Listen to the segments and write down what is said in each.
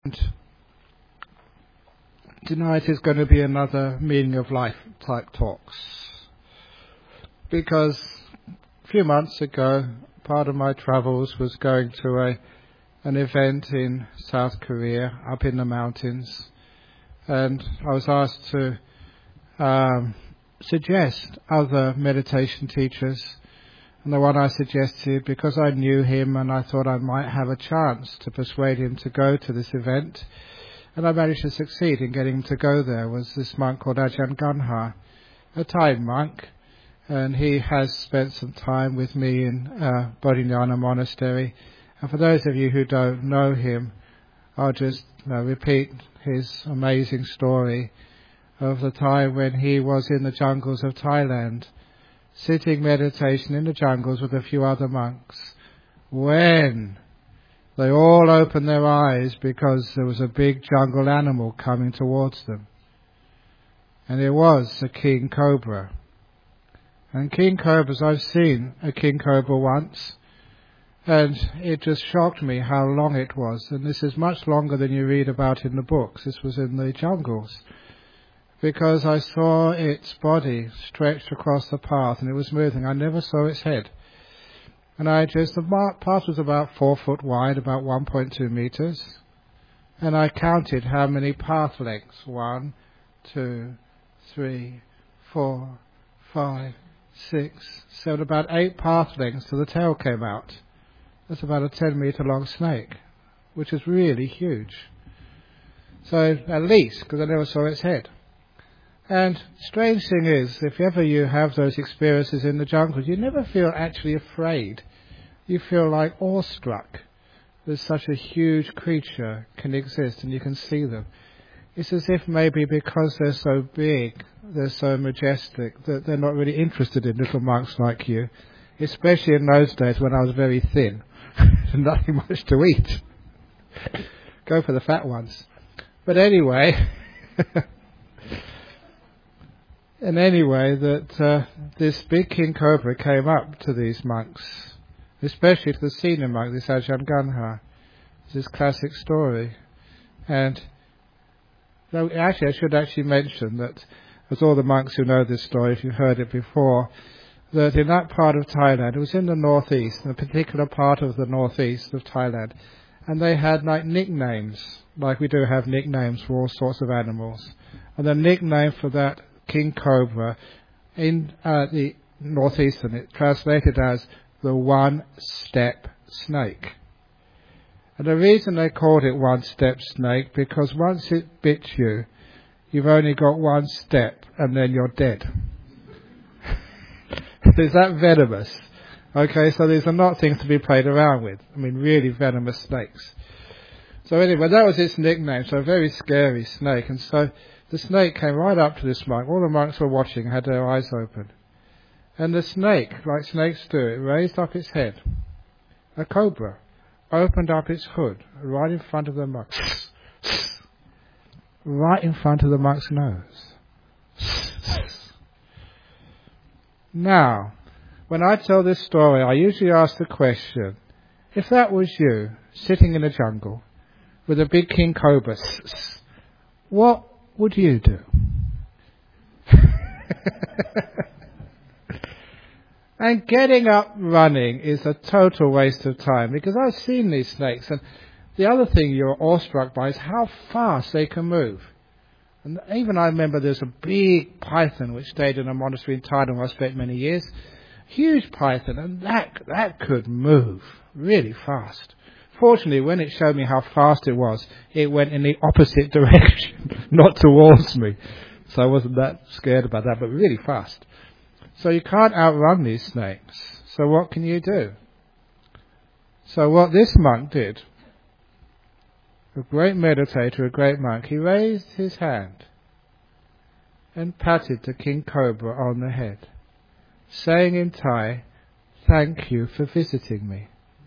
And tonight is going to be another meaning of life type talks, because a few months ago part of my travels was going to an event in South Korea, up in the mountains, and I was asked to suggest other meditation teachers. And the one I suggested, because I knew him and I thought I might have a chance to persuade him to go to this event, and I managed to succeed in getting him to go there, was this monk called Ajahn Ganha, a Thai monk, and he has spent some time with me in Bodhinyana Monastery. And for those of you who don't know him, I'll just repeat his amazing story of the time when he was in the jungles of Thailand, sitting meditation in the jungles with a few other monks, when they all opened their eyes because there was a big jungle animal coming towards them. And it was a king cobra. And king cobras, I've seen a king cobra once, and it just shocked me how long it was. And this is much longer than you read about in the books. This was in the jungles, because I saw its body stretched across the path and it was moving. I never saw its head. And the path was about 4 foot wide, about 1.2 meters. And I counted how many path lengths. 1, 2, 3, 4, 5, 6, 7, about 8 path lengths till the tail came out. That's about a 10-meter long snake, which is really huge. So at least, because I never saw its head. And strange thing is, if ever you have those experiences in the jungles, you never feel actually afraid. You feel like awestruck that such a huge creature can exist and you can see them. It's as if maybe because they're so big, they're so majestic, that they're not really interested in little monks like you, especially in those days when I was very thin and nothing much to eat. Go for the fat ones. But anyway... And anyway, that this big king cobra came up to these monks, especially to the senior monk, this Ajahn Ganha. It's this classic story. And actually, I should actually mention that, as all the monks who know this story, if you've heard it before, that in that part of Thailand, it was in the northeast, in a particular part of the northeast of Thailand, and they had like nicknames, like we do have nicknames for all sorts of animals. And the nickname for that king cobra in the northeastern, it translated as the one-step snake. And the reason they called it one-step snake, because once it bit you, you've only got one step and then you're dead. Is that venomous? Okay, so these are not things to be played around with. I mean, really venomous snakes. So anyway, that was its nickname, so a very scary snake. And so the snake came right up to this monk. All the monks were watching, had their eyes open. And the snake, like snakes do, it raised up its head. A cobra opened up its hood right in front of the monk. Right in front of the monk's nose. Now, when I tell this story, I usually ask the question, if that was you, sitting in a jungle, with a big king cobra, what would you do? And getting up running is a total waste of time, because I've seen these snakes, and the other thing you're awestruck by is how fast they can move. And even I remember there's a big python which stayed in a monastery in Thailand where I spent many years. Huge python, and that could move really fast. Fortunately, when it showed me how fast it went in the opposite direction, not towards me. So I wasn't that scared about that, but really fast. So you can't outrun these snakes. So what can you do? So what this monk did, a great meditator, a great monk, he raised his hand and patted the king cobra on the head, saying in Thai, "Thank you for visiting me."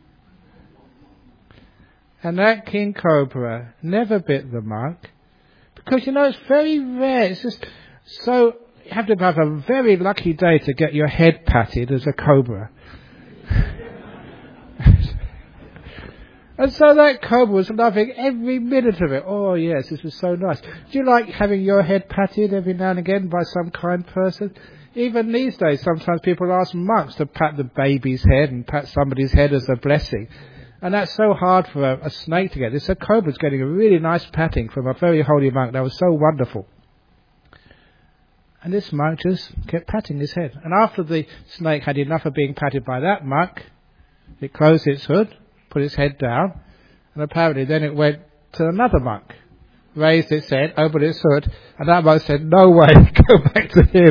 And that king cobra never bit the monk, because it's very rare. It's just so, you have to have a very lucky day to get your head patted as a cobra. And so that cobra was loving every minute of it. Oh yes, this was so nice. Do you like having your head patted every now and again by some kind person? Even these days, sometimes people ask monks to pat the baby's head and pat somebody's head as a blessing. And that's so hard for a snake to get. This cobra's getting a really nice patting from a very holy monk. That was so wonderful. And this monk just kept patting his head. And after the snake had enough of being patted by that monk, it closed its hood, put its head down, and apparently then it went to another monk, raised its head, opened its hood, and that monk said, "No way, go back to him."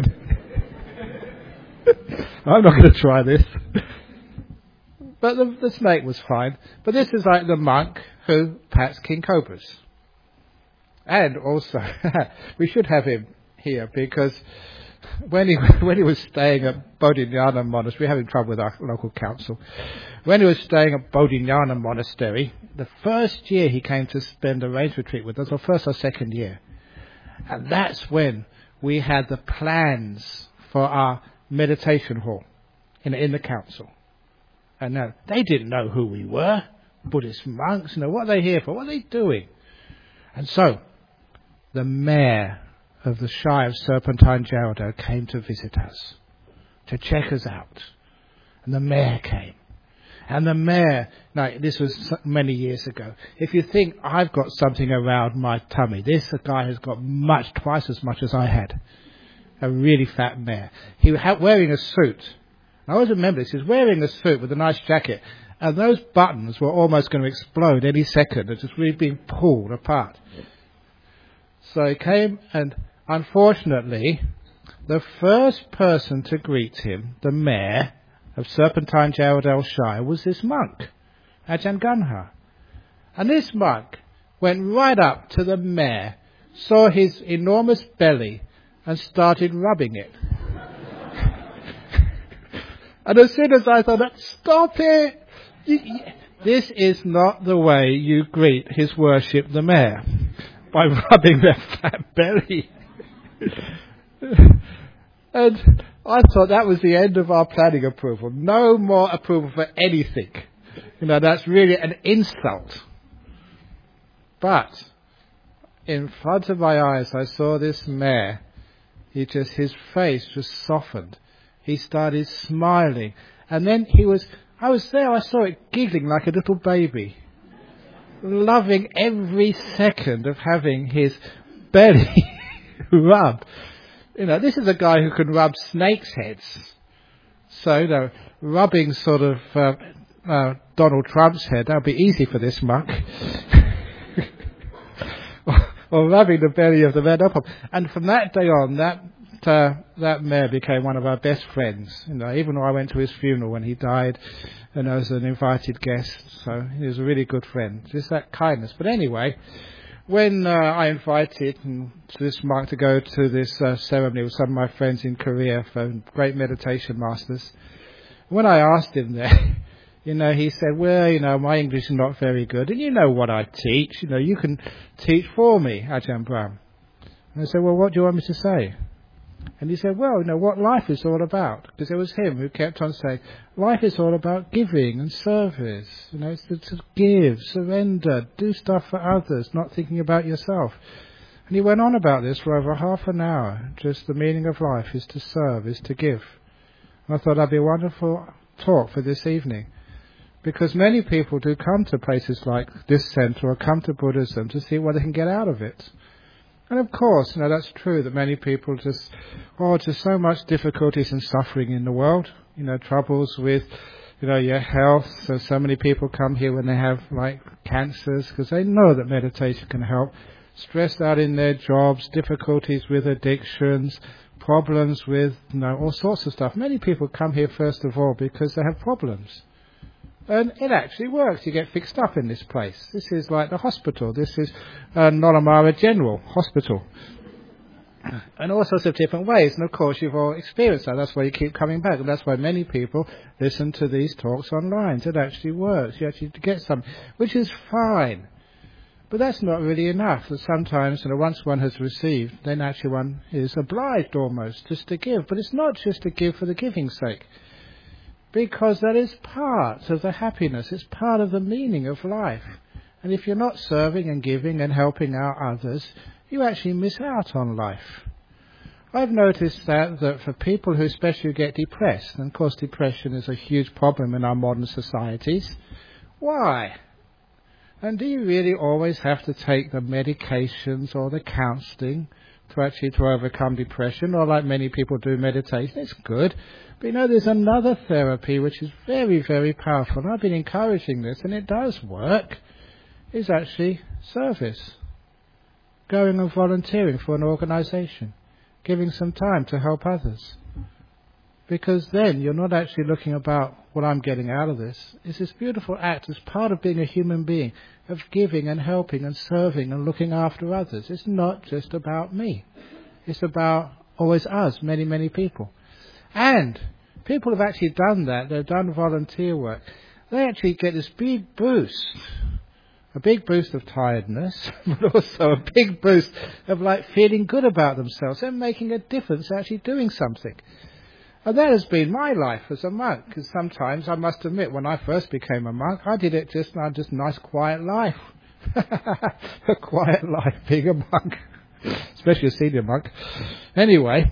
I'm not going to try this. But the snake was fine. But this is like the monk who pats king cobras. And also, we should have him here, because when he was staying at Bodhinyana Monastery, we're having trouble with our local council. When he was staying at Bodhinyana Monastery, the first year he came to spend a rains retreat with us, or first or second year. And that's when we had the plans for our meditation hall in the council. And now, they didn't know who we were, Buddhist monks, what are they here for? What are they doing? And so, the mayor of the Shire of Serpentine Jarrow came to visit us, to check us out. And the mayor came. And the mayor, now this was many years ago, if you think I've got something around my tummy, this guy has got twice as much as I had. A really fat mayor. He was wearing a suit. I always remember this. He was wearing a suit with a nice jacket, and those buttons were almost going to explode any second. They're just really being pulled apart. So he came, and unfortunately, the first person to greet him, the mayor of Serpentine Jarrow Shire, was this monk, Ajahn Ganha. And this monk went right up to the mayor, saw his enormous belly, and started rubbing it. And as soon as I thought, stop it! This is not the way you greet His Worship the Mayor, by rubbing their fat belly. And I thought that was the end of our planning approval. No more approval for anything. That's really an insult. But in front of my eyes, I saw this mayor. His face just softened. He started smiling. And then I was there, I saw it giggling like a little baby. Loving every second of having his belly rubbed. This is a guy who can rub snakes' heads. So, rubbing sort of Donald Trump's head, that would be easy for this monk. or rubbing the belly of the man up. And from that day on, that mayor became one of our best friends. Even though I went to his funeral when he died, and I was an invited guest, so he was a really good friend. Just that kindness. But anyway, when I invited this monk to go to this ceremony with some of my friends in Korea for great meditation masters, when I asked him there, he said, well, my English is not very good, and you know what I teach. You can teach for me, Ajahn Brahm. And I said, well, what do you want me to say? And he said, well, what life is all about. Because it was him who kept on saying, life is all about giving and service. It's to give, surrender, do stuff for others, not thinking about yourself. And he went on about this for over half an hour. Just the meaning of life is to serve, is to give. And I thought that'd be a wonderful talk for this evening. Because many people do come to places like this centre or come to Buddhism to see what they can get out of it. And of course, that's true that many people just so much difficulties and suffering in the world, troubles with, your health. So many people come here when they have cancers, because they know that meditation can help. Stressed out in their jobs, difficulties with addictions, problems with, all sorts of stuff. Many people come here first of all because they have problems. And it actually works. You get fixed up in this place. This is like the hospital. This is Nolamara General Hospital. And all sorts of different ways. And of course, you've all experienced that. That's why you keep coming back. And that's why many people listen to these talks online. It actually works. You actually get something, which is fine. But that's not really enough. That sometimes, once one has received, then actually one is obliged almost just to give. But it's not just to give for the giving's sake. because that is part of the happiness. It's part of the meaning of life. And if you're not serving and giving and helping out others, you actually miss out on life. I've noticed that for people who especially get depressed, and of course depression is a huge problem in our modern societies, why? And do you really always have to take the medications or the counselling to overcome depression, or like many people do meditation? It's good. But there's another therapy which is very, very powerful. And I've been encouraging this, and it does work. Is actually service. Going and volunteering for an organisation. Giving some time to help others. Because then you're not actually looking about what I'm getting out of this. It's this beautiful act as part of being a human being, of giving and helping and serving and looking after others. It's not just about me. It's about always us, many, many people. And people have actually done that. They've done volunteer work. They actually get this big boost. A big boost of tiredness, but also a big boost of feeling good about themselves and making a difference, actually doing something. And that has been my life as a monk, because sometimes I must admit, when I first became a monk, I did it just a nice quiet life. A quiet life, being a monk, especially a senior monk. Anyway,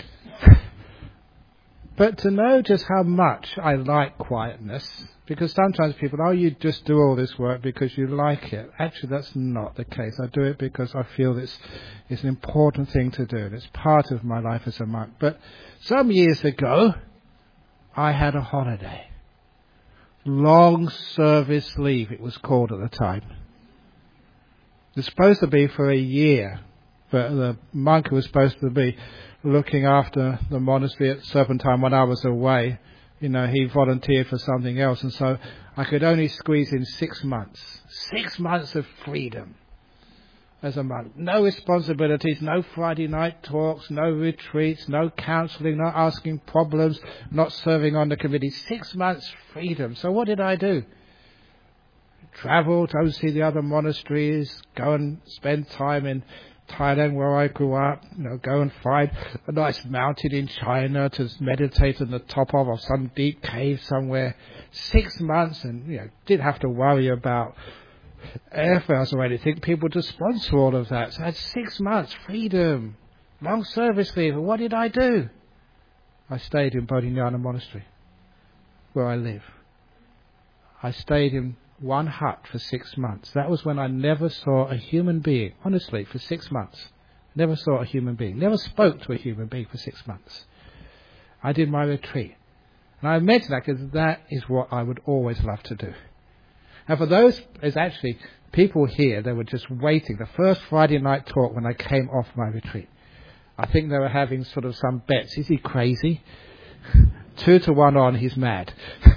but to know just how much I like quietness, because sometimes people, you just do all this work because you like it. Actually, that's not the case. I do it because I feel it's an important thing to do. It's part of my life as a monk. But some years ago, I had a holiday. Long service leave, it was called at the time. It was supposed to be for a year, but the monk who was supposed to be looking after the monastery at Serpentine when I was away, he volunteered for something else, and so I could only squeeze in 6 months. 6 months of freedom as a monk. No responsibilities, no Friday night talks, no retreats, no counselling, not asking problems, not serving on the committee. 6 months freedom. So what did I do? Travel, go see the other monasteries, go and spend time in Thailand where I grew up, go and find a nice mountain in China to meditate on the top of, or some deep cave somewhere. 6 months, and didn't have to worry about airfares or anything. People to sponsor all of that. So I had 6 months freedom, long service leave. And what did I do? I stayed in Bodhinyana Monastery, where I live. I stayed in one hut for 6 months. That was when I never saw a human being. Honestly, for 6 months. Never saw a human being. Never spoke to a human being for 6 months. I did my retreat. And I mention that because that is what I would always love to do. And for those, there's actually people here that were just waiting. The first Friday night talk when I came off my retreat. I think they were having sort of some bets. Is he crazy? 2 to 1 on, he's mad.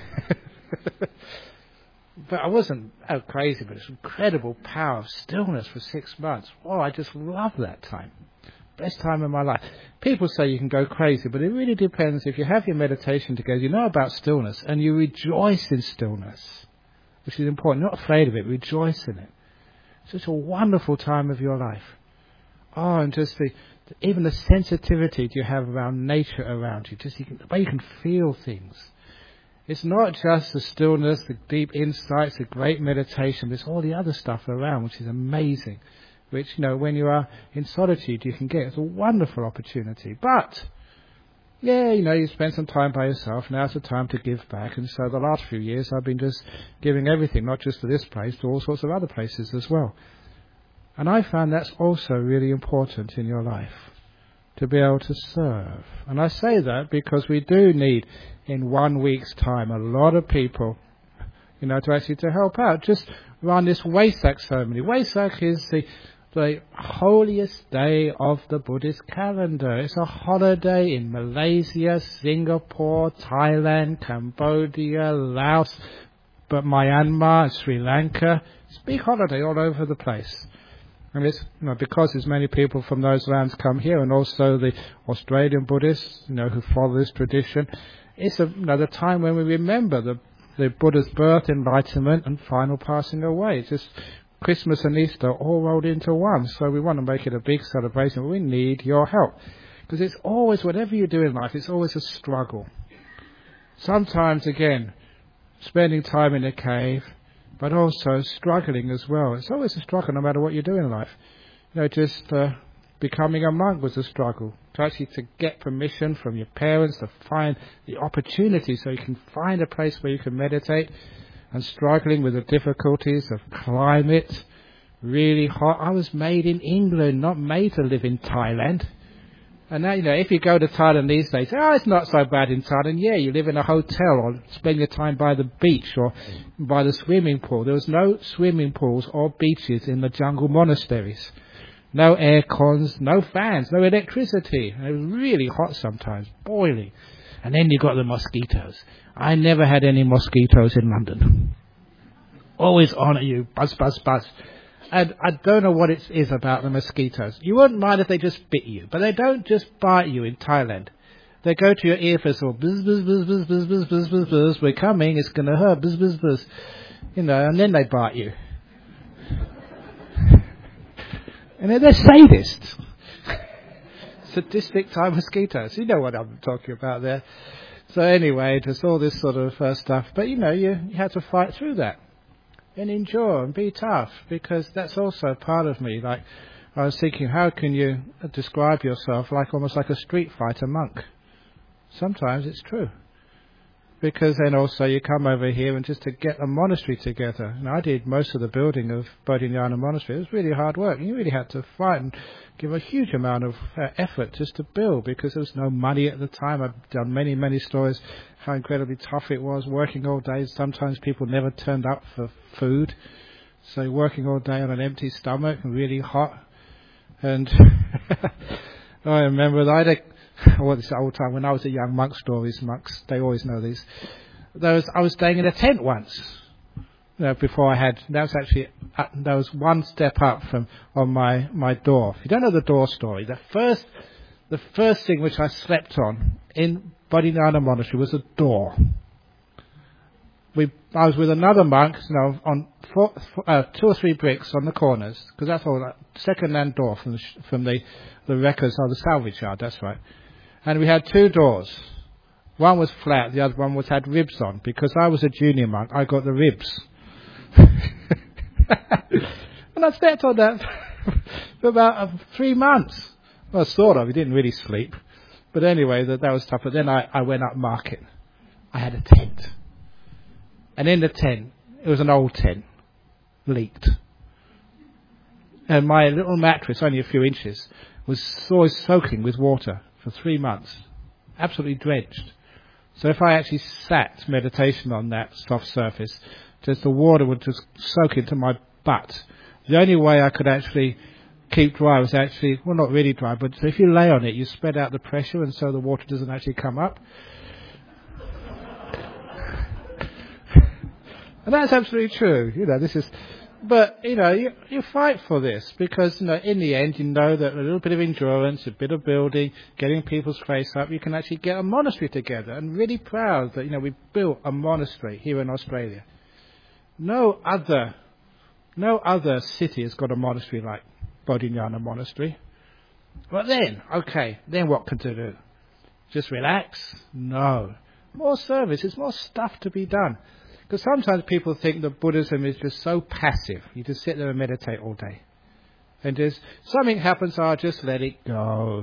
But I wasn't crazy, but it's incredible power of stillness for 6 months. Oh, I just love that time. Best time of my life. People say you can go crazy, but it really depends. If you have your meditation together, you know about stillness, and you rejoice in stillness, which is important. You're not afraid of it, rejoice in it. It's such a wonderful time of your life. Oh, and just even the sensitivity you have around nature around you, just the way you can feel things. It's not just the stillness, the deep insights, the great meditation. There's all the other stuff around, which is amazing. Which, when you are in solitude, you can get. It's a wonderful opportunity. But, you spend some time by yourself. Now's the time to give back. And so the last few years, I've been just giving everything, not just to this place, to all sorts of other places as well. And I found that's also really important in your life, to be able to serve. And I say that because we do need, in 1 week's time, a lot of people, to help out. Just run this Wesak ceremony. Wesak is the holiest day of the Buddhist calendar. It's a holiday in Malaysia, Singapore, Thailand, Cambodia, Laos, but Myanmar, Sri Lanka. It's a big holiday all over the place. And it's, because as many people from those lands come here, and also the Australian Buddhists, who follow this tradition, it's the time when we remember the Buddha's birth, enlightenment, and final passing away. It's just Christmas and Easter all rolled into one. So we want to make it a big celebration. We need your help. Because it's always, whatever you do in life, it's always a struggle. Sometimes, again, spending time in a cave, but also struggling as well. It's always a struggle no matter what you do in life. Just becoming a monk was a struggle. To get permission from your parents to find the opportunity so you can find a place where you can meditate, and struggling with the difficulties of climate, really hot. I was made in England, not made to live in Thailand. And now, if you go to Thailand these days, it's not so bad in Thailand. Yeah, you live in a hotel or spend your time by the beach or by the swimming pool. There was no swimming pools or beaches in the jungle monasteries. No air cons, no fans, no electricity. It was really hot sometimes, boiling. And then you got the mosquitoes. I never had any mosquitoes in London. Always on at you, buzz, buzz, buzz. And I don't know what it is about the mosquitoes. You wouldn't mind if they just bit you, but they don't just bite you in Thailand. They go to your ear first of all, buzz, buzz, buzz, buzz, buzz, buzz, buzz, buzz, buzz, we're coming, it's going to hurt, buzz, buzz, buzz. And then they bite you. And they're sadists. Sadistic Thai mosquitoes. You know what I'm talking about there. So anyway, there's all this sort of stuff. But you had to fight through that. And endure and be tough, because that's also part of me. Like, I was thinking, how can you describe yourself almost like a street fighter monk? Sometimes it's true. Because then also you come over here and just to get a monastery together. And I did most of the building of Bodhinyana Monastery. It was really hard work. You really had to fight and give a huge amount of effort just to build, because there was no money at the time. I've done many, many stories how incredibly tough it was, working all day. Sometimes people never turned up for food. So working all day on an empty stomach and really hot. And I remember that I had this old time when I was a young monk. Stories, monks, they always know these. I was staying in a tent once. Before that was one step up on my door. If you don't know the door story, the first thing which I slept on in Bodhinyana Monastery was a door. I was with another monk, on 2 or 3 bricks on the corners, because that's all. Second-hand door from the wreckers or the salvage yard. That's right. And we had 2 doors. One was flat, the other one had ribs on. Because I was a junior monk, I got the ribs. And I slept on that for about 3 months. Well, sort of. We didn't really sleep. But anyway, that was tough. But then I went up market. I had a tent. And in the tent, it was an old tent, leaked. And my little mattress, only a few inches, was always soaking with water for 3 months. Absolutely drenched. So if I actually sat meditation on that soft surface, just the water would just soak into my butt. The only way I could actually keep dry was not really dry, but if you lay on it, you spread out the pressure, and so the water doesn't actually come up. And that's absolutely true. But you fight for this, because in the end, that a little bit of endurance, a bit of building, getting people's face up, you can actually get a monastery together. And really proud that we built a monastery here in Australia. No other city has got a monastery like Bodhinyana Monastery. But then what can you do? Just relax? No. More service. There's more stuff to be done. Because sometimes people think that Buddhism is just so passive. You just sit there and meditate all day. And just something happens, I'll just let it go.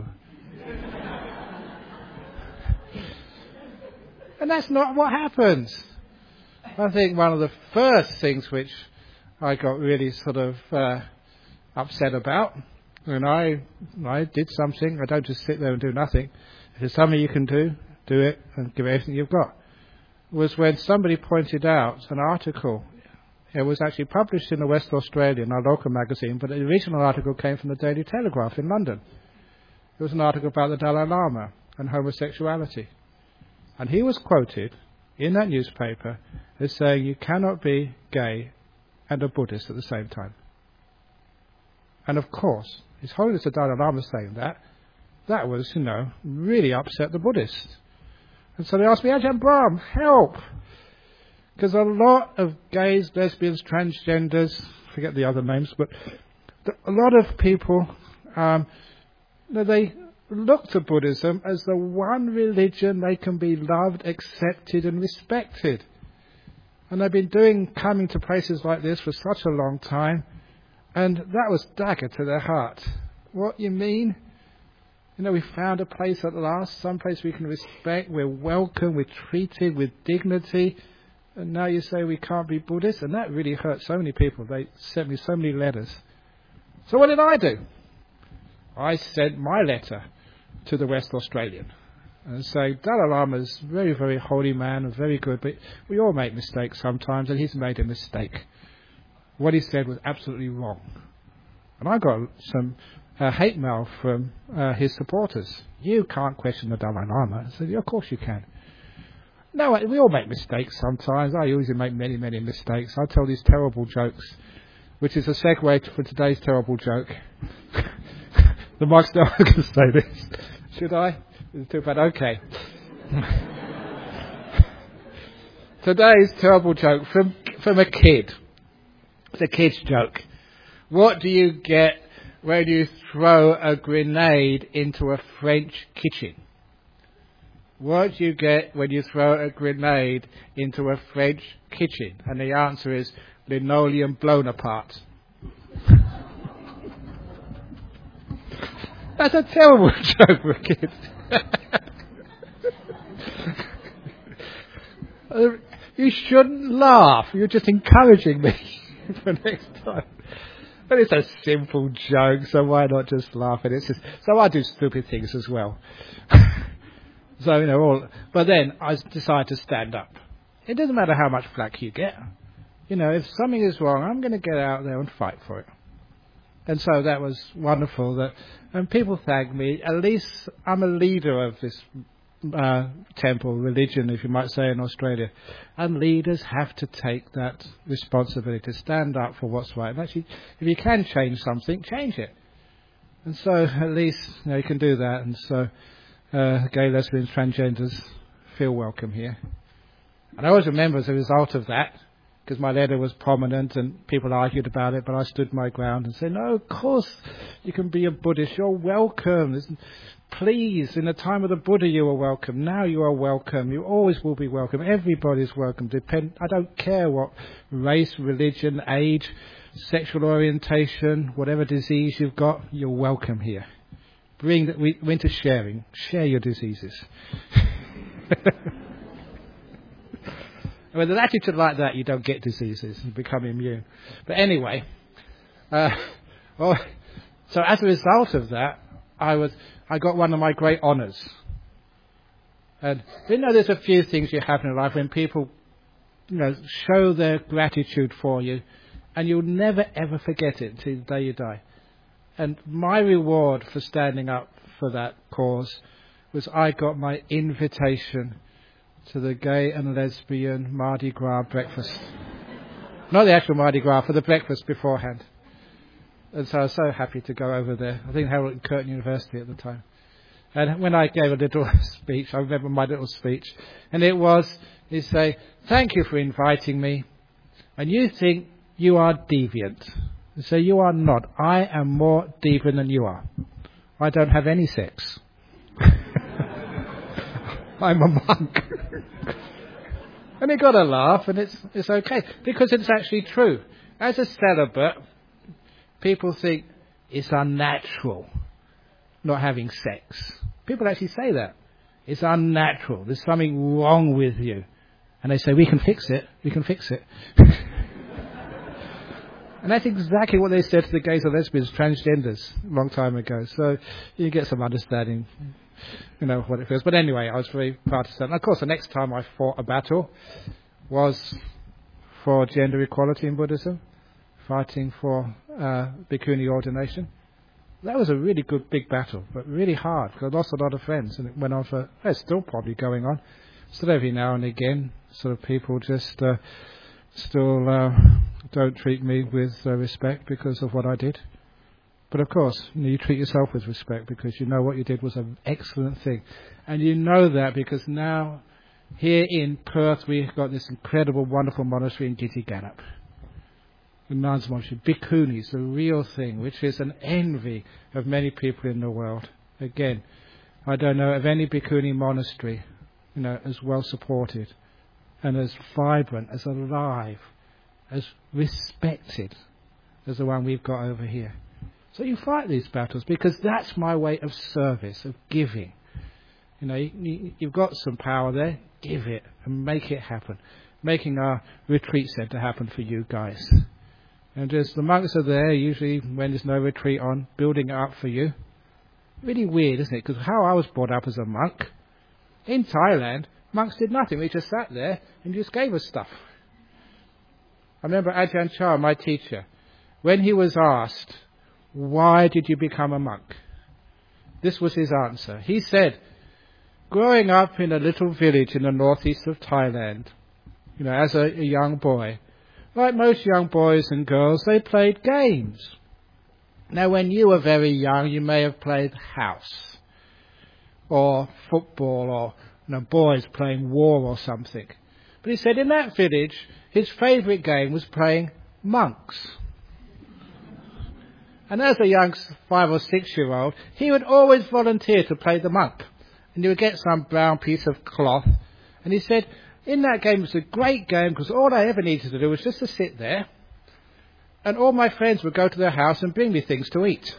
And that's not what happens. I think one of the first things which I got really sort of upset about, when I did something, I don't just sit there and do nothing. If there's something you can do it and give everything you've got. Was when somebody pointed out an article. It was actually published in the West Australian, our local magazine, but the original article came from the Daily Telegraph in London. It was an article about the Dalai Lama and homosexuality. And he was quoted in that newspaper as saying, you cannot be gay and a Buddhist at the same time. And of course, His Holiness the Dalai Lama saying that was, really upset the Buddhists. And so they asked me, Ajahn Brahm, help! Because a lot of gays, lesbians, transgenders, forget the other names, but a lot of people, they look to Buddhism as the one religion they can be loved, accepted and respected. And they've been coming to places like this for such a long time, and that was dagger to their heart. What you mean? We found a place at last, some place we can respect, we're welcome, we're treated with dignity, and now you say we can't be Buddhist? And that really hurt so many people. They sent me so many letters. So what did I do? I sent my letter to the West Australian and say, Dalai Lama's a very, very holy man and very good, but we all make mistakes sometimes, and he's made a mistake. What he said was absolutely wrong. And I got some hate mail from his supporters. You can't question the Dalai Lama. I said, yeah, of course you can. No, we all make mistakes sometimes. I usually make many, many mistakes. I tell these terrible jokes, which is a segue for today's terrible joke. The mic's not going to say this. Should I? It's too bad. Okay. Today's terrible joke from a kid. It's a kid's joke. What do you get when you throw a grenade into a French kitchen? What do you get when you throw a grenade into a French kitchen? And the answer is linoleum blown apart. That's a terrible joke for a kid. You shouldn't laugh. You're just encouraging me for next time. But it's a simple joke, so why not just laugh at it? So I do stupid things as well. So, but then I decide to stand up. It doesn't matter how much flack you get. If something is wrong, I'm going to get out there and fight for it. And so that was wonderful and people thank me. At least I'm a leader of this temple, religion, if you might say, in Australia. And leaders have to take that responsibility to stand up for what's right. And actually, if you can change something, change it. And so at least you can do that. And so gay, lesbians, transgenders feel welcome here. And I always remember as a result of that, because my letter was prominent and people argued about it, but I stood my ground and said, no, of course you can be a Buddhist. You're welcome. Please, in the time of the Buddha you were welcome. Now you are welcome. You always will be welcome. Everybody's welcome. I don't care what race, religion, age, sexual orientation, whatever disease you've got, you're welcome here. We're into sharing. Share your diseases. With an attitude like that, you don't get diseases. You become immune. But anyway, so as a result of that, I got one of my great honours. And there's a few things you have in life when people, show their gratitude for you, and you'll never ever forget it until the day you die. And my reward for standing up for that cause was I got my invitation to the gay and lesbian Mardi Gras breakfast. Not the actual Mardi Gras, for the breakfast beforehand. And so I was so happy to go over there. I think Harold and Curtin University at the time. And when I gave a little speech, I remember my little speech, and it was, you say, thank you for inviting me, and you think you are deviant. You say, you are not. I am more deviant than you are. I don't have any sex. I'm a monk. And he got a laugh, and it's okay, because it's actually true. As a celibate, people think it's unnatural not having sex. People actually say that. It's unnatural. There's something wrong with you. And they say, we can fix it. We can fix it. And that's exactly what they said to the gays and lesbians, transgenders, a long time ago. So you get some understanding, what it feels. But anyway, I was very proud to say. And of course, the next time I fought a battle was for gender equality in Buddhism, fighting for bhikkhuni ordination. That was a really good big battle, but really hard, because I lost a lot of friends, and it went on for, it's still probably going on. Still every now and again, sort of people just still don't treat me with respect because of what I did. But of course, you treat yourself with respect because you know what you did was an excellent thing. And you know that because now, here in Perth, we've got this incredible, wonderful monastery in Giddiganup. The nuns monastery, Bhikkhunis, the real thing, which is an envy of many people in the world. Again, I don't know of any Bhikkhuni monastery, as well supported and as vibrant, as alive, as respected as the one we've got over here. So you fight these battles because that's my way of service, of giving. You've got some power there, give it and make it happen. Making our retreat centre happen for you guys. And as the monks are there, usually when there's no retreat on, building it up for you. Really weird, isn't it? Because how I was brought up as a monk, in Thailand, monks did nothing. We just sat there and just gave us stuff. I remember Ajahn Chah, my teacher, when he was asked, why did you become a monk? This was his answer. He said, growing up in a little village in the northeast of Thailand, as a young boy, like most young boys and girls, they played games. Now, when you were very young, you may have played house or football or boys playing war or something. But he said in that village, his favourite game was playing monks. And as a young 5 or 6 year old, he would always volunteer to play the monk. And he would get some brown piece of cloth. And he said, in that game, it was a great game because all I ever needed to do was just to sit there. And all my friends would go to their house and bring me things to eat.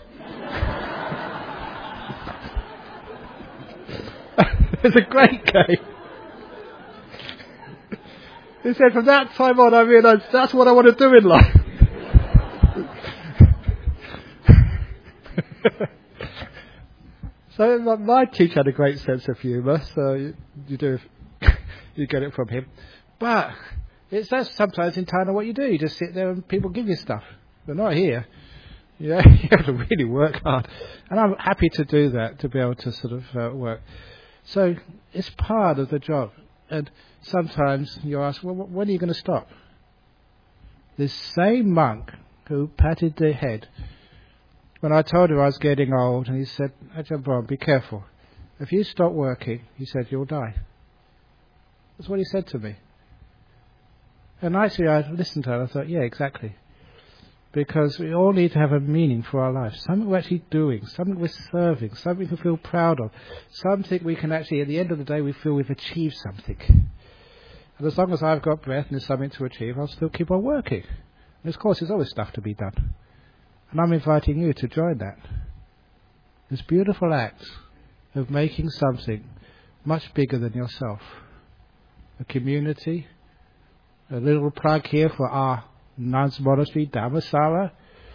It's a great game. He said, from that time on, I realised that's what I want to do in life. So my teacher had a great sense of humour, so you get it from him. But that's sometimes in Thailand what you do. You just sit there and people give you stuff. But not here. You have to really work hard. And I'm happy to do that, to be able to sort of work. So it's part of the job. And sometimes you ask, well, when are you going to stop? This same monk who patted their head, when I told him I was getting old, and he said, Ajahn Brahm, be careful. If you stop working, he said, you'll die. That's what he said to me. And actually I listened to it and I thought, yeah, exactly. Because we all need to have a meaning for our life. Something we're actually doing, something we're serving, something we feel proud of, something we can actually, at the end of the day, we feel we've achieved something. And as long as I've got breath and there's something to achieve, I'll still keep on working. And of course, there's always stuff to be done. And I'm inviting you to join that. This beautiful act of making something much bigger than yourself. A community, a little plug here for our nuns monastery, Dhammasala.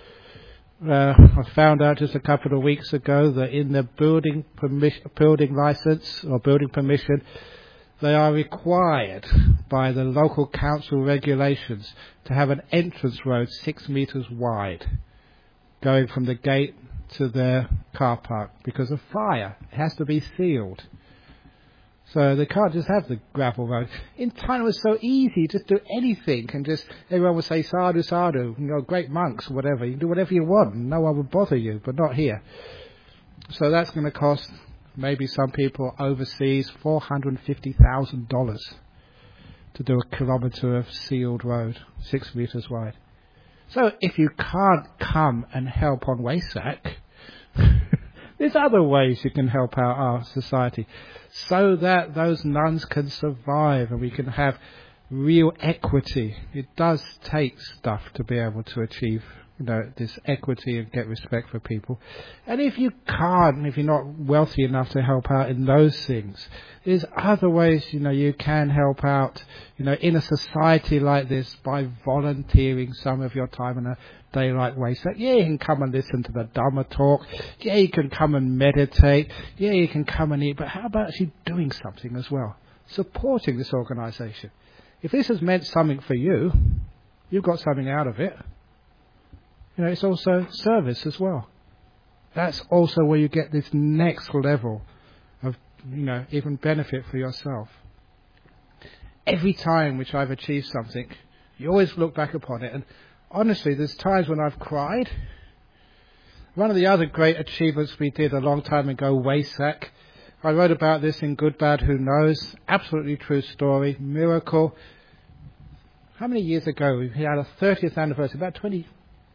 I found out just a couple of weeks ago that in the building license or building permission, they are required by the local council regulations to have an entrance road 6 metres wide, going from the gate to their car park because of fire. It has to be sealed. So they can't just have the gravel road. In Thailand it was so easy, just do anything and just everyone would say sadhu sadhu, great monks or whatever. You can do whatever you want and no one would bother you, but not here. So that's going to cost maybe some people overseas $450,000 to do a kilometre of sealed road, 6 metres wide. So if you can't come and help on Wesak, there's other ways you can help out our society so that those nuns can survive and we can have real equity. It does take stuff to be able to achieve, this equity and get respect for people. And if you can't, if you're not wealthy enough to help out in those things, there's other ways, you can help out, in a society like this by volunteering some of your time in a day like Wesak. Yeah, you can come and listen to the Dhamma talk. Yeah, you can come and meditate. Yeah, you can come and eat. But how about actually doing something as well? Supporting this organisation. If this has meant something for you, you've got something out of it. It's also service as well. That's also where you get this next level of, even benefit for yourself. Every time which I've achieved something, you always look back upon it. And honestly, there's times when I've cried. One of the other great achievements we did a long time ago, Wesak, I wrote about this in Good Bad Who Knows. Absolutely true story. Miracle. How many years ago? We had a 30th anniversary, about 20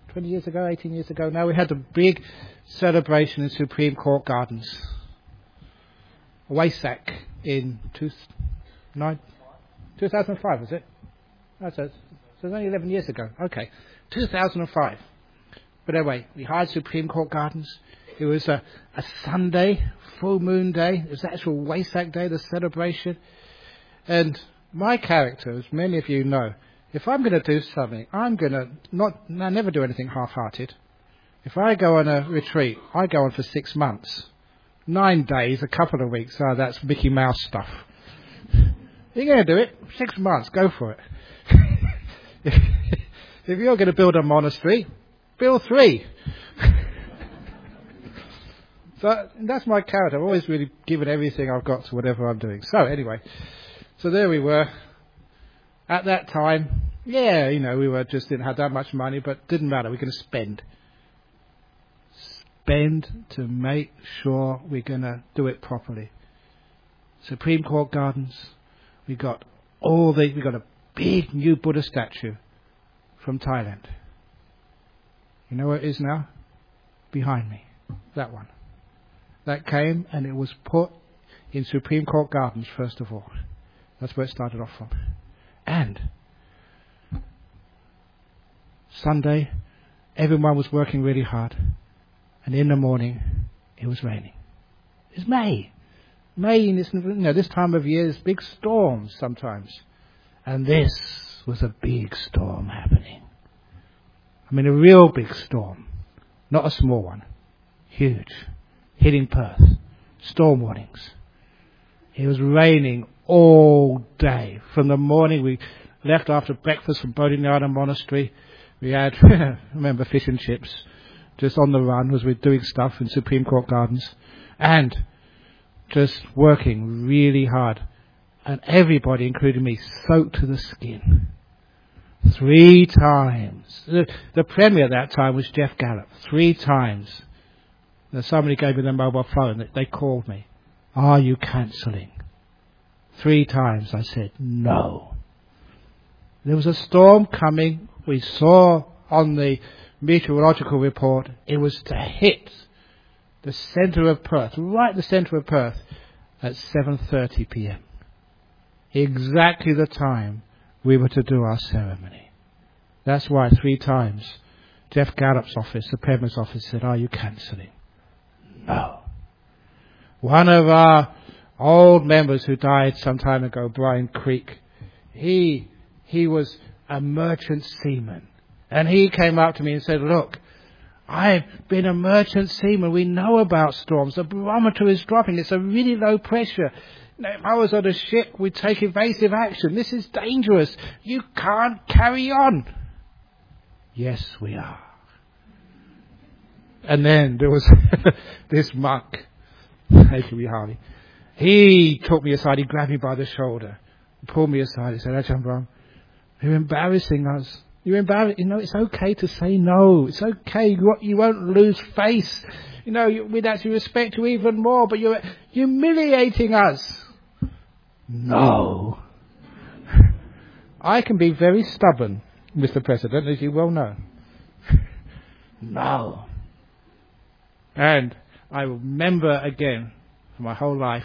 20 years ago, 18 years ago now, we had a big celebration in Supreme Court Gardens. Waisak in 2005, was it? Oh, so it's only 11 years ago. Okay, 2005. But anyway, we hired Supreme Court Gardens. It was a Sunday, full moon day. It was the actual Waisak day, the celebration. And my character, as many of you know, if I'm going to do something, I never do anything half-hearted. If I go on a retreat, I go on for 6 months. 9 days, a couple of weeks, that's Mickey Mouse stuff. You're going to do it, 6 months, go for it. If you're going to build a monastery, build 3. So that's my character. I've always really given everything I've got to whatever I'm doing. So anyway, so there we were. At that time, we didn't have that much money, but didn't matter. We're going to spend to make sure we're going to do it properly. Supreme Court Gardens. We got a big new Buddha statue from Thailand. You know where it is now? Behind me. That one. That came and it was put in Supreme Court Gardens first of all. That's where it started off from. And Sunday, everyone was working really hard. And in the morning, it was raining. It's May. May, this time of year, there's big storms sometimes. And this was a big storm happening. I mean, a real big storm. Not a small one. Huge. Hitting Perth. Storm warnings. It was raining all day. From the morning we left after breakfast from Bodhinyana Monastery. We had, remember, fish and chips. Just on the run as we're doing stuff in Supreme Court Gardens. And just working really hard. And everybody, including me, soaked to the skin. 3 times. The premier at that time was Jeff Gallup. 3 times. Now somebody gave me their mobile phone. They called me. Are you cancelling? 3 times I said no. There was a storm coming. We saw on the meteorological report it was to hit the centre of Perth, right the centre of Perth, at 7:30 p.m. Exactly the time we were to do our ceremony. That's why 3 times Jeff Gallup's office, the Premier's office, said, are you cancelling? No. One of our old members who died some time ago, Brian Creek, he was a merchant seaman. And he came up to me and said, look, I've been a merchant seaman. We know about storms. The barometer is dropping. It's a really low pressure. If I was on a ship, we'd take evasive action. This is dangerous. You can't carry on. Yes, we are. And then there was this monk, H.B. Harvey. He took me aside. He grabbed me by the shoulder, pulled me aside. He said, Ajahn Brahm, you're embarrassing us. You're embarrassed. It's okay to say no. It's okay. You won't lose face. We'd actually respect you even more, but you're humiliating us. No. I can be very stubborn, Mr. President, as you well know. No. And I remember again, for my whole life,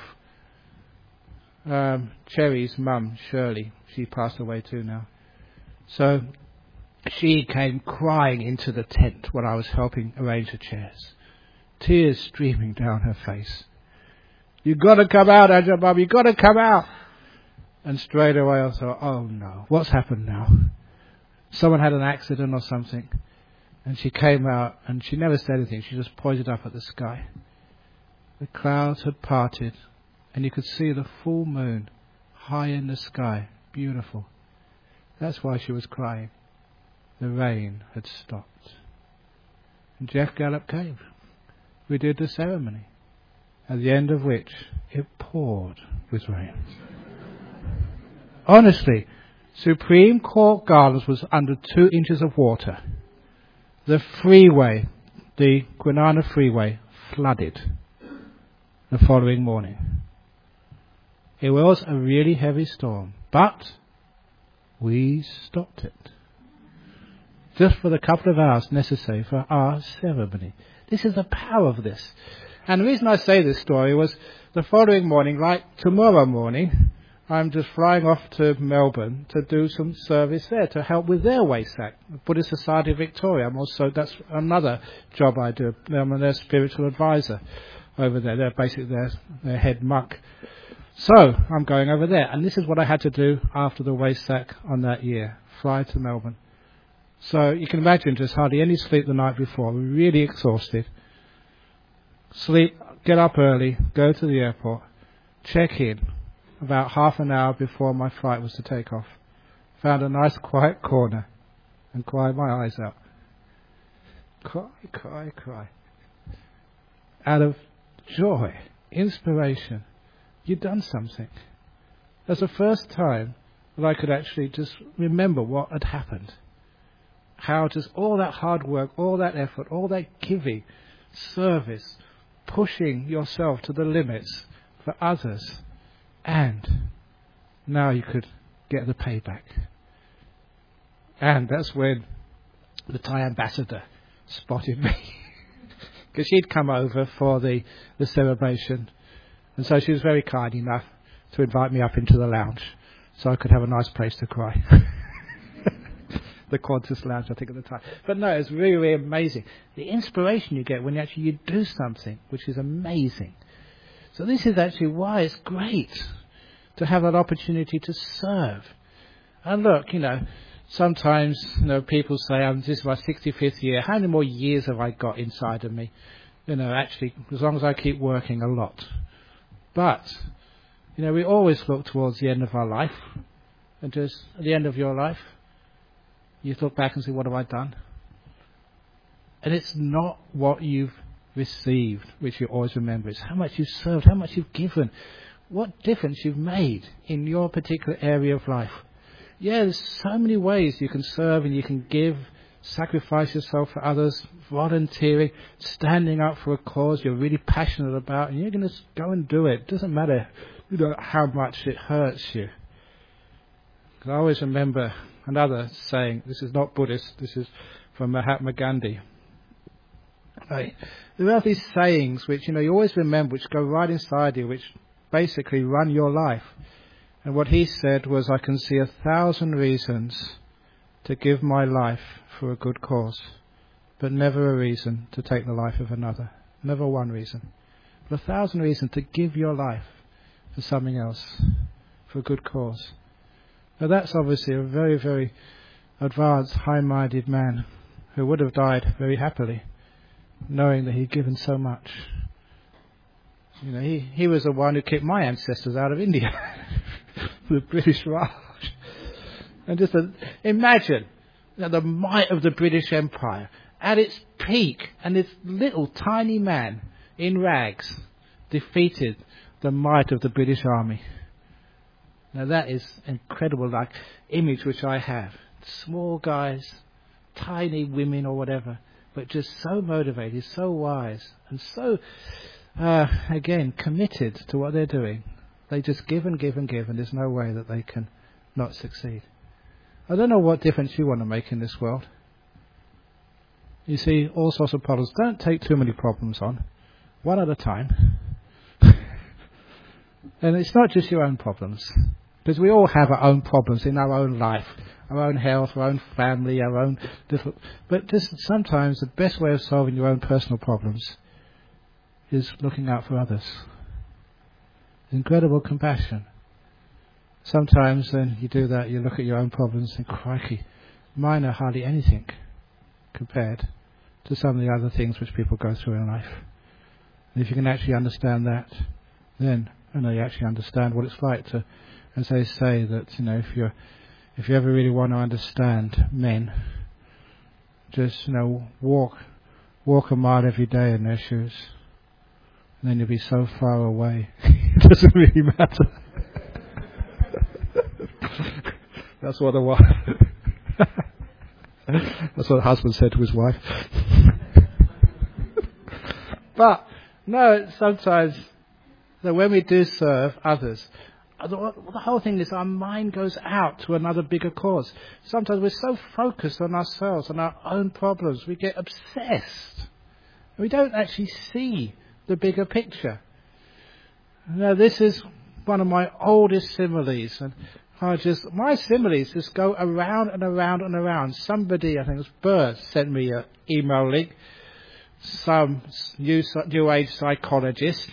Cherry's mum, Shirley, she passed away too now. So she came crying into the tent when I was helping arrange the chairs. Tears streaming down her face. You've got to come out, Ajahn Brahm, you've got to come out. And straight away I thought, oh no, what's happened now? Someone had an accident or something. And she came out and she never said anything. She just pointed up at the sky. The clouds had parted and you could see the full moon high in the sky. Beautiful. That's why she was crying. The rain had stopped. And Jeff Gallup came. We did the ceremony, at the end of which it poured with rain. Honestly, Supreme Court Gardens was under 2 inches of water. The freeway, the Kwinana Freeway, flooded the following morning. It was a really heavy storm, but we stopped it. just for the couple of hours necessary for our ceremony. This is the power of this. And the reason I say this story was the following morning, like tomorrow morning, I'm just flying off to Melbourne to do some service there to help with their Wesak, Buddhist Society of Victoria. That's another job I do. I'm their spiritual advisor over there. They're basically their head monk. So I'm going over there, and this is what I had to do after the Wesak on that year, fly to Melbourne. So you can imagine just hardly any sleep the night before, really exhausted. Sleep, get up early, go to the airport, check in about half an hour before my flight was to take off. Found a nice quiet corner and cried my eyes out. Cry. Out of joy, inspiration. You'd done something. That's the first time that I could actually just remember what had happened. How just all that hard work, all that effort, all that giving, service, pushing yourself to the limits for others, and now you could get the payback. And that's when the Thai ambassador spotted me, because she'd come over for the celebration, and so she was very kind enough to invite me up into the lounge so I could have a nice place to cry. The Qantas Lounge, I think, at the time. But no, it's really, really amazing. The inspiration you get when you do something, which is amazing. So this is actually why it's great to have that opportunity to serve. And look, sometimes, people say, this is my 65th year. How many more years have I got inside of me? Actually, as long as I keep working a lot. But, we always look towards the end of our life. And just at the end of your life, you look back and say, what have I done? And it's not what you've received, which you always remember. It's how much you've served, how much you've given, what difference you've made in your particular area of life. Yeah, there's so many ways you can serve and you can give, sacrifice yourself for others, volunteering, standing up for a cause you're really passionate about, and you're going to go and do it. It doesn't matter how much it hurts you. I always remember another saying, this is not Buddhist, this is from Mahatma Gandhi. Right. There are these sayings which, you always remember, which go right inside you, which basically run your life. And what he said was, I can see 1,000 reasons to give my life for a good cause, but never a reason to take the life of another. Never one reason. But 1,000 reasons to give your life for something else, for a good cause. Now that's obviously a very, very advanced, high-minded man who would have died very happily, knowing that he'd given so much. He was the one who kicked my ancestors out of India, the British Raj. And just imagine the might of the British Empire at its peak, and this little tiny man in rags defeated the might of the British Army. Now that is incredible, image which I have. Small guys, tiny women or whatever, but just so motivated, so wise, and so, again, committed to what they're doing. They just give and give and give, and there's no way that they can not succeed. I don't know what difference you want to make in this world. You see, all sorts of problems. Don't take too many problems on. One at a time. And it's not just your own problems. Because we all have our own problems in our own life, our own health, our own family, our own different. But just sometimes the best way of solving your own personal problems is looking out for others. Incredible compassion. Sometimes when you do that, you look at your own problems and think, crikey, mine are hardly anything compared to some of the other things which people go through in life. And if you can actually understand that, then you actually understand what it's like to. As they say that, if you ever really want to understand men, just, walk a mile every day in their shoes. And then you'll be so far away, it doesn't really matter. That's what that's what the husband said to his wife. But, no, sometimes, when we do serve others, the whole thing is our mind goes out to another bigger cause. Sometimes we're so focused on ourselves and our own problems, we get obsessed. We don't actually see the bigger picture. Now, this is one of my oldest similes, and my similes just go around and around and around. Somebody, I think it was Burr, sent me an email link. Some new age psychologist.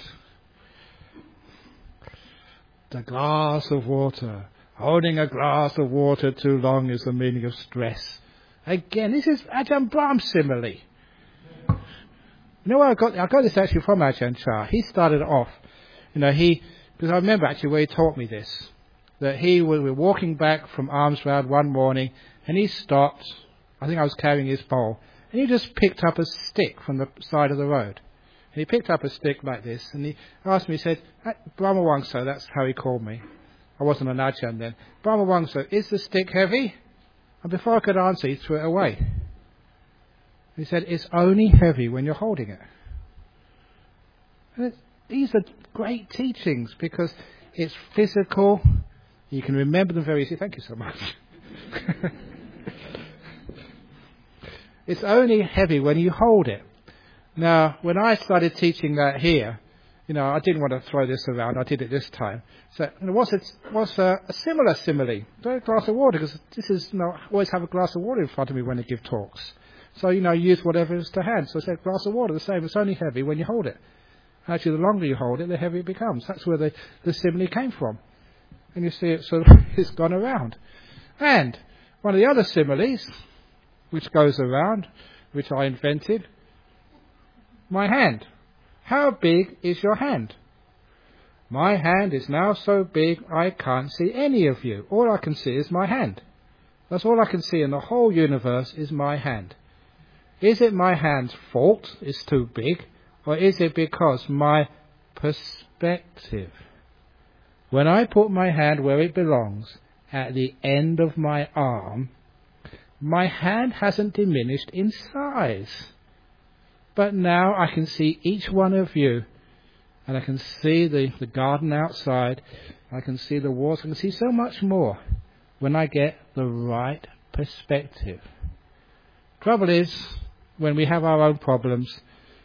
The glass of water. Holding a glass of water too long is the meaning of stress. Again, this is Ajahn Brahm's simile. You know where I got this actually from Ajahn Chah. He started off, because I remember actually where he taught me this. That we were walking back from Alms Round one morning, and he stopped. I think I was carrying his bowl. And he just picked up a stick from the side of the road. And he picked up a stick like this, and he asked me, he said, Brahma Wangso, that's how he called me. I wasn't an Ajahn then. Brahma Wangso, is the stick heavy? And before I could answer, he threw it away. He said, it's only heavy when you're holding it. And these are great teachings because it's physical. You can remember them very easily. Thank you so much. It's only heavy when you hold it. Now, when I started teaching that here, I didn't want to throw this around. I did it this time. So, what's a similar simile? A glass of water, because this is, I always have a glass of water in front of me when I give talks. So, use whatever is to hand. So I said, glass of water, the same. It's only heavy when you hold it. Actually, the longer you hold it, the heavier it becomes. That's where the simile came from. And you see it sort of, it's gone around. And one of the other similes, which goes around, which I invented, my hand. How big is your hand? My hand is now so big I can't see any of you. All I can see is my hand. That's all I can see in the whole universe is my hand. Is it my hand's fault it's too big, or is it because my perspective? When I put my hand where it belongs, at the end of my arm, my hand hasn't diminished in size. But now I can see each one of you, and I can see the garden outside, I can see the walls, I can see so much more when I get the right perspective. Trouble is, when we have our own problems,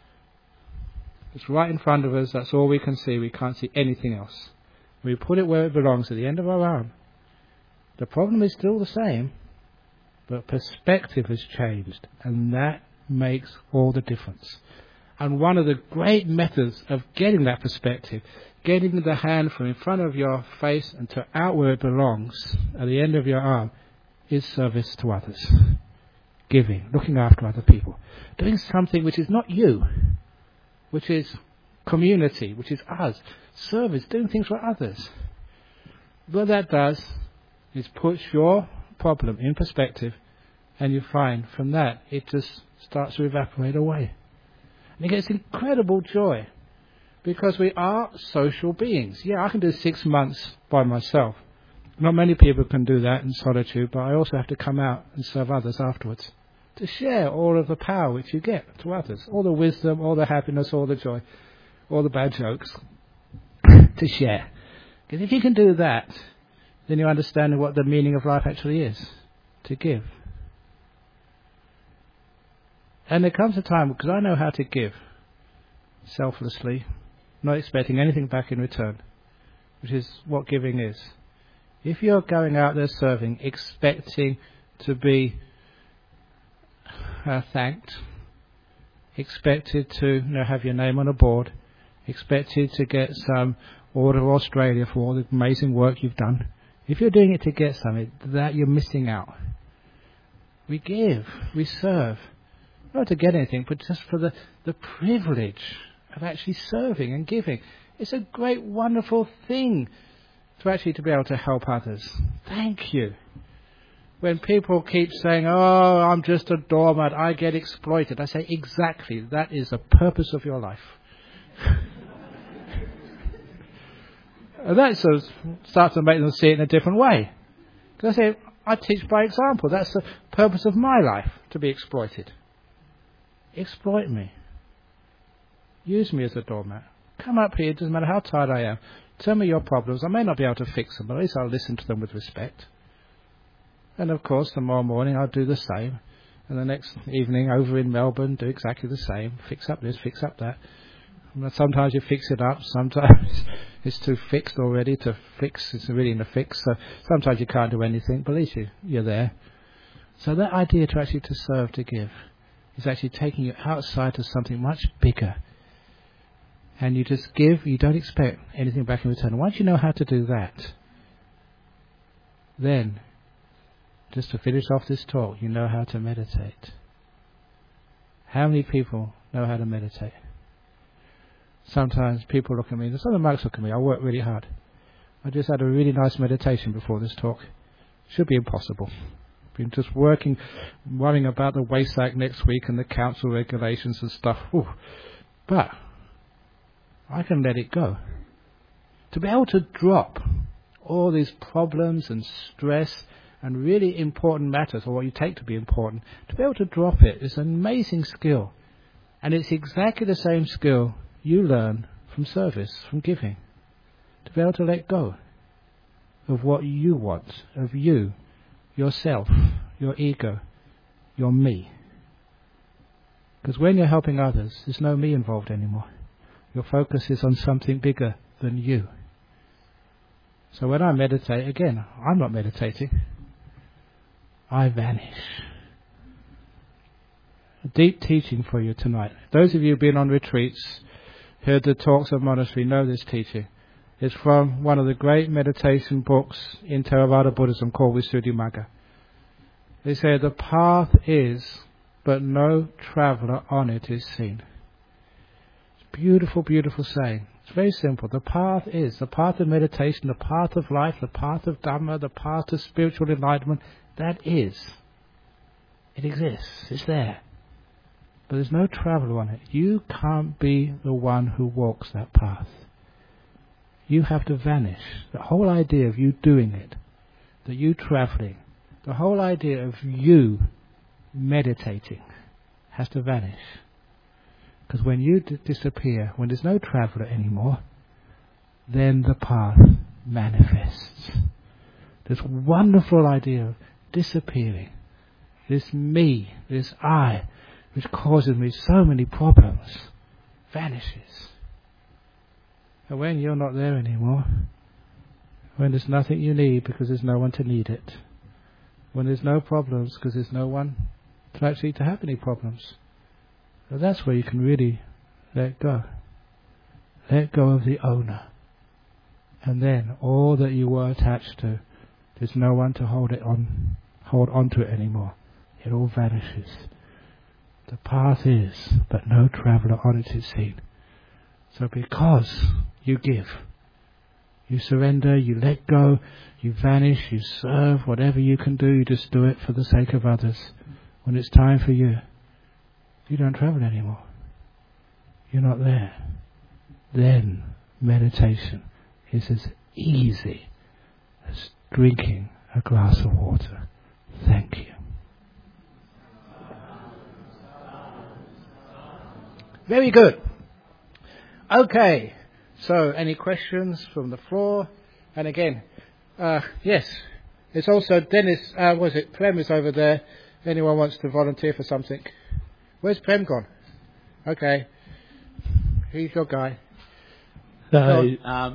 it's right in front of us, that's all we can see, we can't see anything else. We put it where it belongs, at the end of our arm. The problem is still the same, but perspective has changed, and that makes all the difference. And one of the great methods of getting that perspective, getting the hand from in front of your face and to out where it belongs, at the end of your arm, is service to others. Giving, looking after other people. Doing something which is not you, which is community, which is us. Service, doing things for others. What that does is puts your problem in perspective, and you find from that it just starts to evaporate away. And it gets incredible joy, because we are social beings. Yeah, I can do 6 months by myself. Not many people can do that in solitude, but I also have to come out and serve others afterwards. To share all of the power which you get to others. All the wisdom, all the happiness, all the joy, all the bad jokes. To share. Because if you can do that, then you understand what the meaning of life actually is. To give. And there comes a time, because I know how to give selflessly, not expecting anything back in return, which is what giving is. If you're going out there serving, expecting to be thanked, expected to have your name on a board, expected to get some Order of Australia for all the amazing work you've done, if you're doing it to get something, that you're missing out. We give, we serve, not to get anything, but just for the privilege of actually serving and giving. It's a great, wonderful thing to be able to help others. Thank you. When people keep saying, oh, I'm just a doormat, I get exploited, I say, exactly, that is the purpose of your life. And that sort of starts to make them see it in a different way. Because I say, I teach by example. That's the purpose of my life, to be exploited. Exploit me. Use me as a doormat. Come up here, it doesn't matter how tired I am. Tell me your problems. I may not be able to fix them, but at least I'll listen to them with respect. And of course, tomorrow morning I'll do the same. And the next evening over in Melbourne, do exactly the same. Fix up this, fix up that. And sometimes you fix it up. Sometimes it's too fixed already to fix. It's really in a fix. So sometimes you can't do anything, but at least you're there. So that idea to actually to serve, to give, is actually taking you outside to something much bigger. And you just give, you don't expect anything back in return. And once you know how to do that, then, just to finish off this talk, you know how to meditate. How many people know how to meditate? Sometimes people look at me, some of the monks look at me, I work really hard. I just had a really nice meditation before this talk. Should be impossible. Been just worrying about the Waste Act next week and the council regulations and stuff. Ooh. But I can let it go. To be able to drop all these problems and stress and really important matters, or what you take to be important, to be able to drop it is an amazing skill. And it's exactly the same skill you learn from service, from giving. To be able to let go of what you want, of you, yourself, your ego, your me. Because when you're helping others, there's no me involved anymore. Your focus is on something bigger than you. So when I meditate, again, I'm not meditating. I vanish. A deep teaching for you tonight. Those of you who've been on retreats, heard the talks of monastery, know this teaching. It's from one of the great meditation books in Theravada Buddhism called Visuddhimagga. They say the path is, but no traveller on it is seen. Beautiful, beautiful saying. It's very simple. The path is the path of meditation, the path of life, the path of Dhamma, the path of spiritual enlightenment. That is. It exists. It's there. But there's no traveller on it. You can't be the one who walks that path. You have to vanish. The whole idea of you doing it, that you travelling, the whole idea of you meditating has to vanish. Because when you disappear, when there's no traveller anymore, then the path manifests. This wonderful idea of disappearing, this me, this I, which causes me so many problems, vanishes. And when you're not there anymore, when there's nothing you need because there's no one to need it, when there's no problems because there's no one to actually to have any problems, so that's where you can really let go. Let go of the owner. And then all that you were attached to, there's no one to hold on to it anymore. It all vanishes. The path is, but no traveller on it is seen. So because you give, you surrender, you let go, you vanish, you serve, whatever you can do, you just do it for the sake of others. When it's time for you, you don't travel anymore. You're not there. Then meditation is as easy as drinking a glass of water. Thank you. Very good. Okay. So, any questions from the floor? And again, yes. It's also Dennis, Prem is over there. Anyone wants to volunteer for something? Where's Prem gone? Okay. He's your guy. So,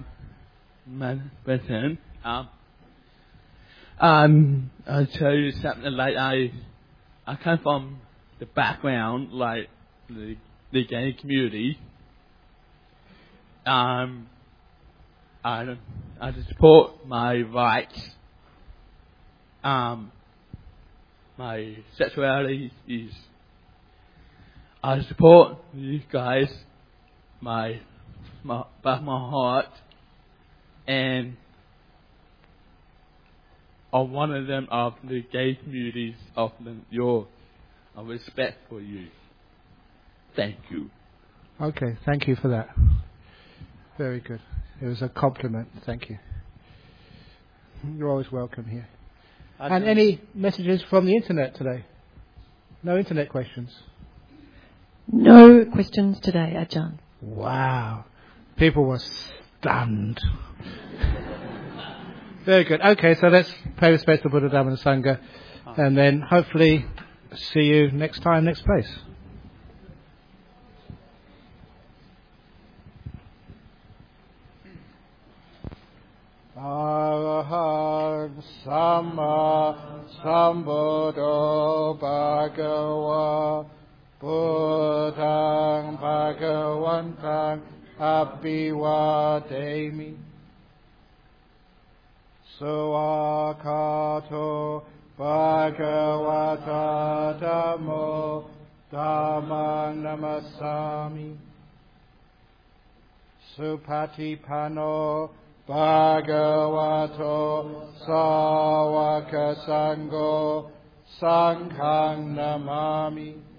I'll tell you something like I come from the background like the gay community. I support my rights. My sexuality is. I support you guys, my heart, and I'm one of them of the gay communities of your respect for you. Thank you. Okay, thank you for that. Very good. It was a compliment. Thank you. You're always welcome here. And any messages from the internet today? No internet questions? No questions today, Ajahn. Wow. People were stunned. Very good. Okay, so let's pay respect to Buddha, Dhamma and Sangha, and then hopefully see you next time, next place. Arahant Samma Sambuddho Bhagava Buddhang Bhagavantang Abhivademi Suakato Bhagavata Dhammo Dhammang Namasami Supatipano Bhagavato Sāvaka Sangho Sanghang Namami